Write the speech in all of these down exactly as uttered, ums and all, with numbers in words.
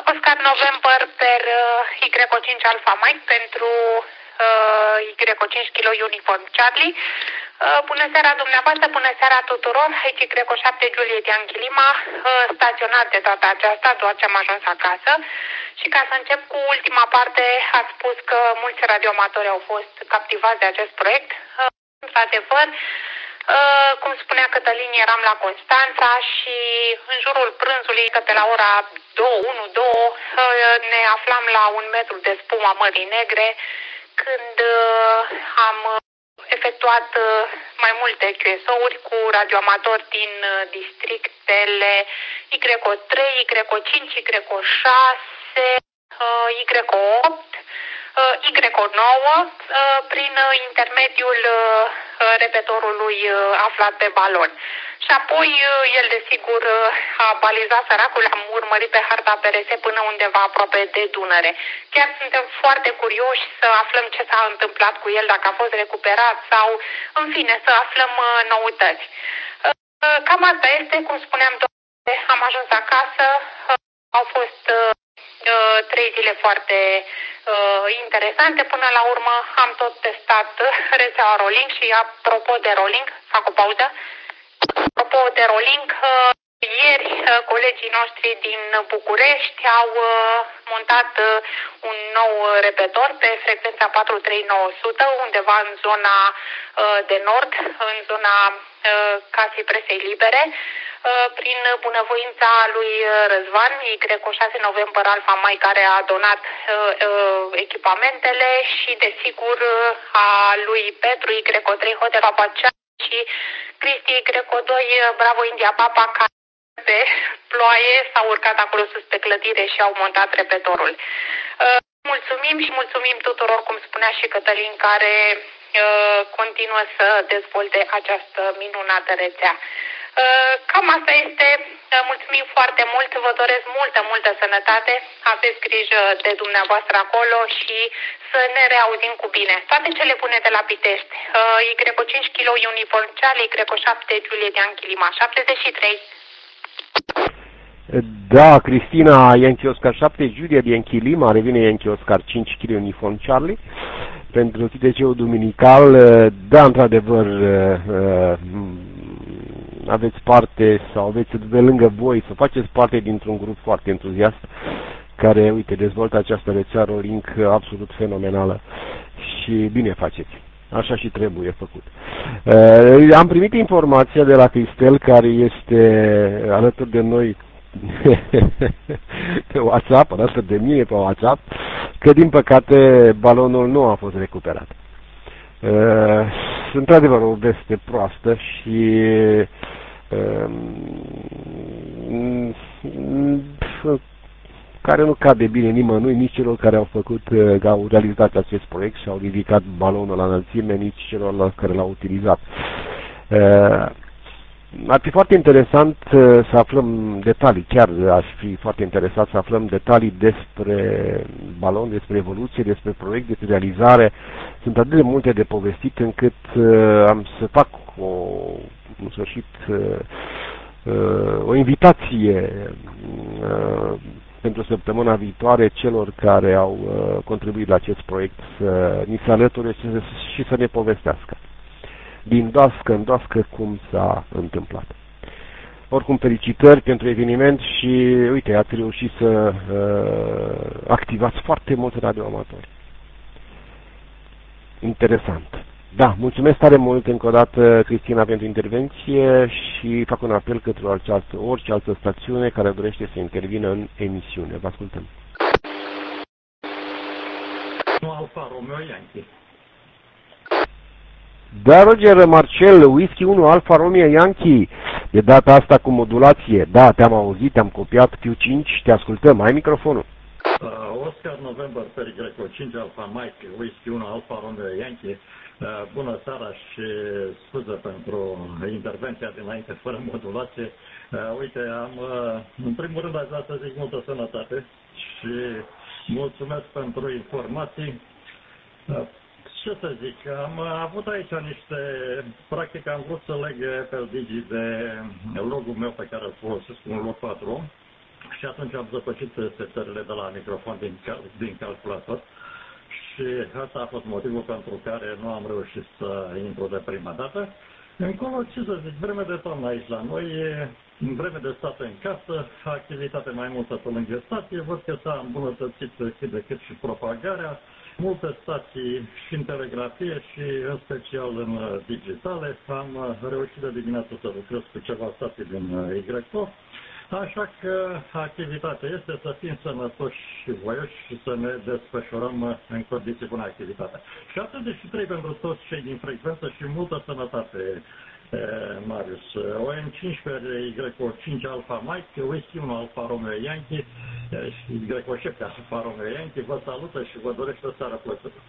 Oscar November per uh, Y cinci Alpha Mike pentru uh, Y cinci Kilo Uniform Charlie. Uh, bună seara dumneavoastră, bună seara tuturor. Aici Y șapte Juliet Yankee Lima, uh, staționat de data aceasta, doar ce am ajuns acasă. Și ca să încep cu ultima parte, ați spus că mulți radioamatori au fost captivați de acest proiect. Uh, într-adevăr, Uh, cum spunea Cătălin, eram la Constanța și în jurul prânzului, că pe la ora două, unu, doi, uh, ne aflam la un metru de spuma Mării Negre, când uh, am efectuat uh, mai multe Q S O-uri cu radioamatori din uh, districtele Y trei, Y cinci, Y șase, uh, Y opt, Y nouă, prin intermediul repetorului aflat pe balon. Și apoi el, desigur, a balizat săracul, am urmărit pe harta P R S până undeva aproape de Dunăre. Chiar suntem foarte curioși să aflăm ce s-a întâmplat cu el, dacă a fost recuperat sau, în fine, să aflăm noutăți. Cam asta este, cum spuneam, am ajuns acasă, au fost trei zile foarte uh, interesante. Până la urmă am tot testat rețeaua Rolink și apropo de Rolink, fac o pauză, apropo de Rolink, uh, ieri uh, colegii noștri din București au uh, montat uh, un nou repetor pe frecvența patru trei nouă zero zero undeva în zona uh, de nord, în zona uh, Casei Presei Libere, prin bunăvoința lui Răzvan, Y șase November Alpha Mike, care a donat uh, uh, echipamentele, și desigur a lui Petru, Y trei Hotel Papa și Cristi, Y doi Bravo India Papa, care pe ploaie s-au urcat acolo sus pe clădire și au montat repetorul. Uh, mulțumim și mulțumim tuturor, cum spunea și Cătălin, care uh, continuă să dezvolte această minunată rețea. Cam asta este. Mulțumim foarte mult, vă doresc multă, multă sănătate, aveți grijă de dumneavoastră acolo și să ne reauzim cu bine. Toate cele bune de la Pitești. Y cinci Kilo Uniform Charlie, Y șapte Juliet Yankee Lima șaptezeci și trei. Da, Cristina, Yankee Oscar șapte Juliet Yankee Lima, revine Yankee Oscar cinci Kilo Uniform Charlie pentru T T C-ul duminical. Da, într-adevăr, aveți parte sau aveți de lângă voi să faceți parte dintr-un grup foarte entuziast care, uite, dezvoltă această rețea Rolink absolut fenomenală și bine faceți. Așa și trebuie făcut. Uh, am primit informația de la Cristel, care este alături de noi pe WhatsApp, alături de mine pe WhatsApp, că din păcate balonul nu a fost recuperat. Uh, într-adevăr o veste proastă și uh, care nu cade bine nimănui, nici celor care au făcut, uh, au realizat acest proiect și au ridicat balonul la înălțime, nici celor care l-au utilizat. Uh, ar fi foarte interesant uh, să aflăm detalii, chiar aș fi foarte interesat să aflăm detalii despre balon, despre evoluție, despre proiect, despre realizare. Sunt atât de multe de povestit încât uh, am să fac o, în sfârșit, uh, uh, o invitație uh, pentru săptămâna viitoare celor care au uh, contribuit la acest proiect să ni se alăture și să, și să ne povestească din doască în doască cum s-a întâmplat. Oricum, felicitări pentru eveniment și, uite, ați reușit să uh, activați foarte mulți radioamatori. Interesant. Da, mulțumesc tare mult încă o dată, Cristina, pentru intervenție și fac un apel către orice altă, orice altă stațiune care dorește să intervină în emisiune. Vă ascultăm. Alfa Romeo Yankee. Da, Roger, Marcel, Whisky unu Alfa Romeo Yankee, de data asta cu modulație. Da, te-am auzit, te-am copiat, Q cinci, te ascultăm, ai microfonul. Uh, Oscar November per Y cinci Alpha Mike, Whisky unu Alfa Romeo Yankee. Uh, bună seara și scuze pentru intervenția dinainte fără modulație. Uh, uite, am, uh, în primul rând aș vrea să zic multă sănătate și mulțumesc pentru informații. Uh, Ce să zic, am avut aici niște, practic am vrut să leg pe Digi de logul meu pe care îl folosesc, un log patru, și atunci am zăpăcit setările de la microfon din, cal, din calculator și asta a fost motivul pentru care nu am reușit să intru de prima dată. Încolo, ce să zic, vreme de toamnă aici la noi, în vreme de stat în casă, activitate mai multă pe lângă stație, văd că s-a îmbunătățit cât de cât și propagarea, multe stații și în telegrafie și în special în digitale. Am reușit de dimineață să lucrez cu ceva stații din Y P O, așa că activitatea este să fim sănătoși și voioși și să ne desfășurăm în condiții bună activitatea. șaptezeci și trei pentru toți cei din frecvență și multă sănătate, Marius. O M cincisprezece Y O cinci Alfa Mike, Whisky unu Alfa Romeo Yankee și Y O șapte Alfa Romeo Yankee vă salută și vă dorește o seară plăcută.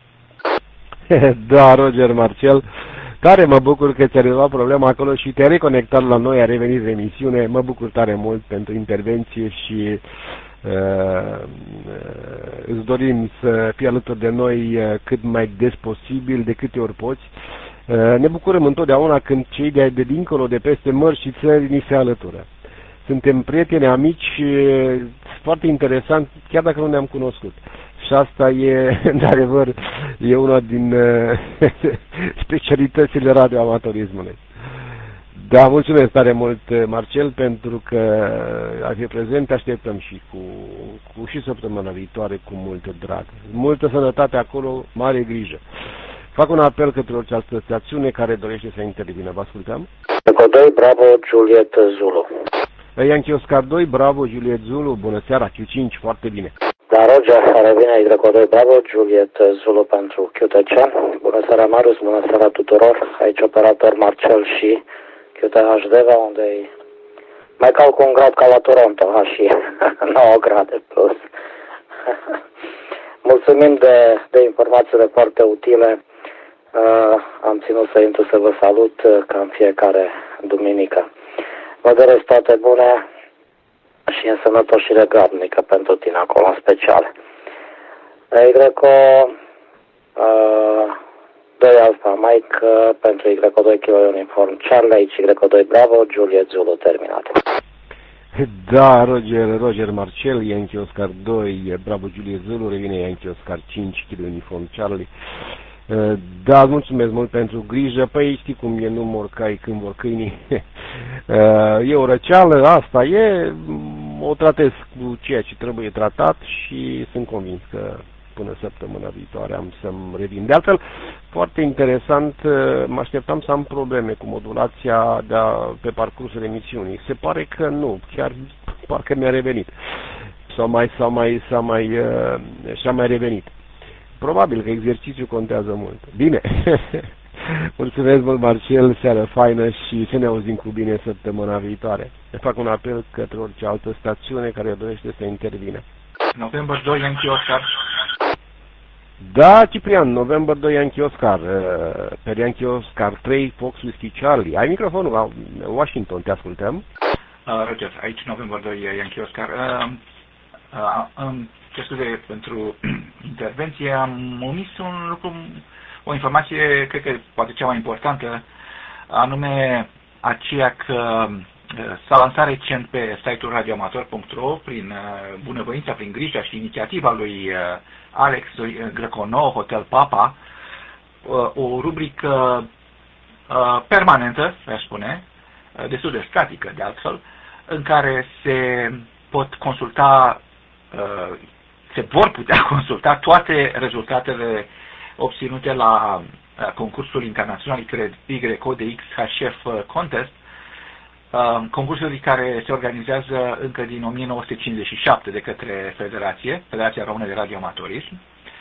Da, Roger Marcel, tare mă bucur că ți-a rezolvat problema acolo și te-ai reconectat la noi, a revenit de emisiune. Mă bucur tare mult pentru intervenție și uh, îți dorim să fii alături de noi cât mai des posibil, de câte ori poți. Uh, ne bucurăm întotdeauna când cei de, de dincolo, de peste mări și țări, ni se alătură. Suntem prieteni, amici, foarte interesant, chiar dacă nu ne-am cunoscut. Și asta e, într-adevăr, e una din uh, specialitățile radioamatorismului. Da, mulțumesc tare mult, Marcel, pentru că ai fi prezent. Te așteptăm și cu, cu și săptămâna viitoare cu mult drag. Multă sănătate acolo, mare grijă. Fac un apel către orice altă stațiune care dorește să intervină. Vă ascultăm? Eco doi, Bravo, Juliet, Zulu. Yankee Oscar doi, Bravo, Juliet, Zulu. Bună seara, Q cinci, foarte bine. Da, Roger, revine Y O doi, Bravo, Juliet, Zulu pentru Q T C. Bună seara, Marius, bună seara tuturor. Aici operator Marcel și Q T H Deva, unde mai calc un grad ca la Toronto, ha, și nouă grade plus. Mulțumim de, de informațiile foarte utile. Uh, am ținut să intru să vă salut uh, ca în fiecare duminică. Vă doresc toate bune și în sănătoșire grabnică pentru tine acolo în special. Y doi Alpha Mike uh, pentru Y doi Kilo Uniform Charlie, aici Y doi Bravo, Juliet Zulu terminat. Da, Roger, Roger Marcel, Yankee Oscar doi, Bravo Juliet Zulu, revine Yankee Oscar cinci, Kilo Uniform Charlie. Da, mulțumesc mult pentru grijă. Păi știi cum e, nu mor cai când vor câinii. E o răceală, asta e, o tratez cu ceea ce trebuie tratat și sunt convins că până săptămâna viitoare am să-mi revin. De altfel, foarte interesant, mă așteptam să am probleme cu modulația de a, pe parcursul emisiunii. Se pare că nu, chiar parcă mi-a revenit. Sau mai, sau mai, sau mai, și-a mai revenit. Probabil că exercițiul contează mult. Bine. Mulțumesc mult, Marcel, seară faină și să ne auzim cu bine săptămâna viitoare. Ne fac un apel către orice altă stațiune care dorește să intervină. November doi, Yankee Oscar. Da, Ciprian, November doi, Yankee Oscar. Pe Yankee Oscar trei, Fox Whiskey Charlie. Ai microfonul la Washington, te ascultăm? Uh, Roger, aici November doi, Yankee Oscar. Uh, uh, um, ce scuze pentru intervenție, am omis un lucru, o informație, cred că poate cea mai importantă, anume aceea că s-a lansat recent pe site-ul radioamator punct ro, prin bunăvoința, prin grija și inițiativa lui Alex Greconou, Hotel Papa, o rubrică permanentă, aș spune, destul de statică de altfel, în care se pot consulta, se vor putea consulta toate rezultatele obținute la concursul internațional Y O D X H F Contest, concursul care se organizează încă din o mie nouă sute cincizeci și șapte de către Federație, Federația Română de Radioamatorism.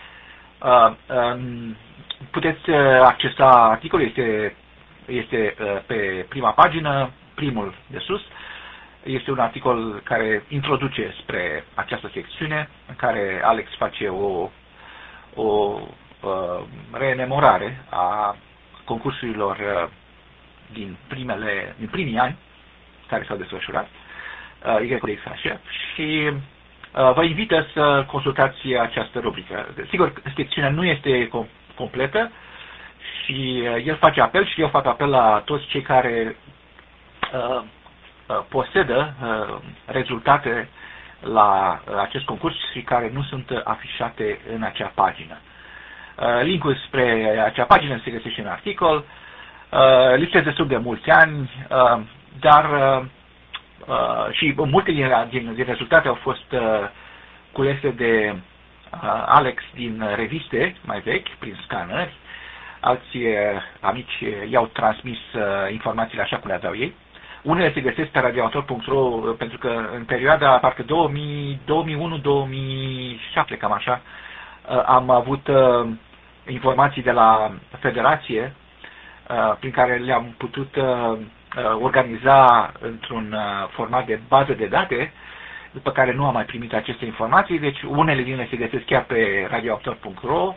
Puteți accesa articolul, este, este pe prima pagină, primul de sus. Este un articol care introduce spre această secțiune, în care Alex face o, o uh, rememorare a concursurilor uh, din, primele, din primii ani care s-au desfășurat, uh, Y O D X H F, și uh, vă invită să consultați această rubrică. Sigur, secțiunea nu este com completă și uh, el face apel și eu fac apel la toți cei care uh, posedă uh, rezultate la acest concurs și care nu sunt afișate în acea pagină. Linkul spre acea pagină se găsește în articol. Lipsesc destul de mulți ani, dar și multe din, din, din rezultate au fost culese de Alex din reviste mai vechi, prin scanări. Alții amici i-au transmis informațiile așa cum le aveau ei. Unele se găsesc pe radioamator punct ro, pentru că în perioada parcă două mii unu două mii șapte, cam așa, am avut informații de la Federație prin care le-am putut organiza într-un format de bază de date, după care nu am mai primit aceste informații, deci unele din ele se găsesc chiar pe radioamator punct ro,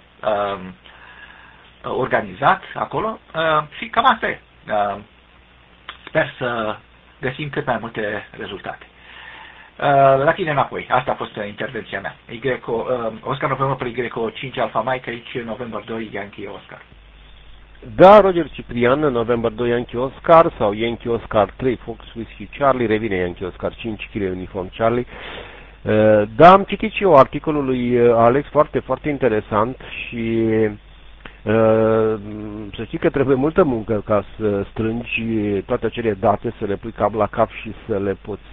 organizat acolo, și cam asta e. Sper să găsim cât mai multe rezultate. La tine înapoi. Asta a fost intervenția mea. Y, Oscar November pe Y cinci Alfa Mike, aici November doi Yankee Oscar. Da, Roger Ciprian, November doi Yankee Oscar sau Yankee Oscar trei Fox Whiskey Charlie, revine Yankee Oscar cinci Kilo Uniform Charlie. Da, am citit și eu articolul lui Alex, foarte, foarte interesant și să știi că trebuie multă muncă ca să strângi toate acele date, să le pui cap la cap și să le poți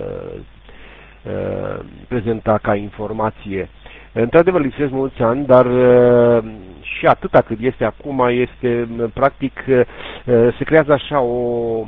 prezenta ca informație. Într-adevăr, lipsesc mulți ani, dar și atâta cât este acum, este practic, se creează așa o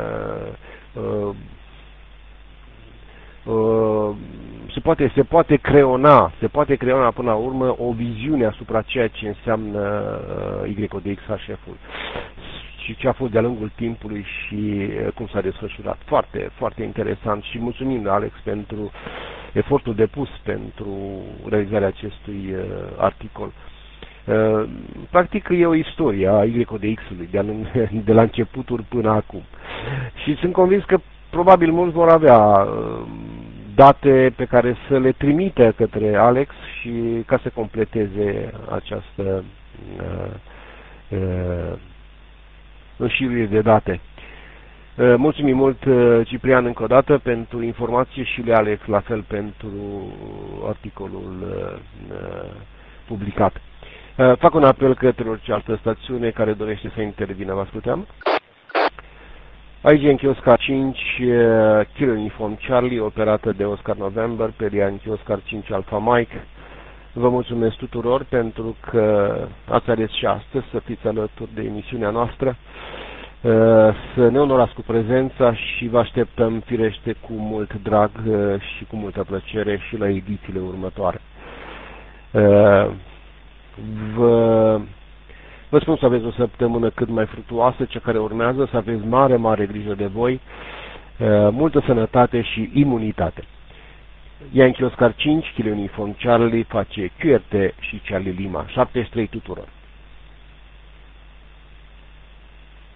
se poate, se poate creona, se poate creona până la urmă o viziune asupra ceea ce înseamnă Y O D X H-ul și ce a fost de-a lungul timpului și cum s-a desfășurat. Foarte, foarte interesant și mulțumim, Alex, pentru efortul depus pentru realizarea acestui uh, articol. Uh, practic e o istorie a Y O D X-ului de, de la începuturi până acum. Și sunt convins că probabil mulți vor avea uh, date pe care să le trimite către Alex și ca să completeze această uh, uh, înșiruire de date. Mulțumim mult, Ciprian, încă o dată pentru informație și lui Alex la fel pentru articolul publicat. Fac un apel către orice altă stațiune care dorește să intervină. Vă ascultăm. Aici Yankee Oscar cinci Kilo Uniform Charlie, operată de Oscar November pe Yankee Oscar cinci Alpha Mike. Vă mulțumesc tuturor pentru că ați ales și astăzi să fiți alături de emisiunea noastră, să ne onorați cu prezența și vă așteptăm firește cu mult drag și cu multă plăcere și la edițiile următoare. Vă, vă spun să aveți o săptămână cât mai fructuoasă, cea care urmează, să aveți mare, mare grijă de voi, multă sănătate și imunitate. Yankee Oscar cinci, Kilo Uniform Charlie, face Q R T și Charlie Lima. șaptezeci și trei tuturor.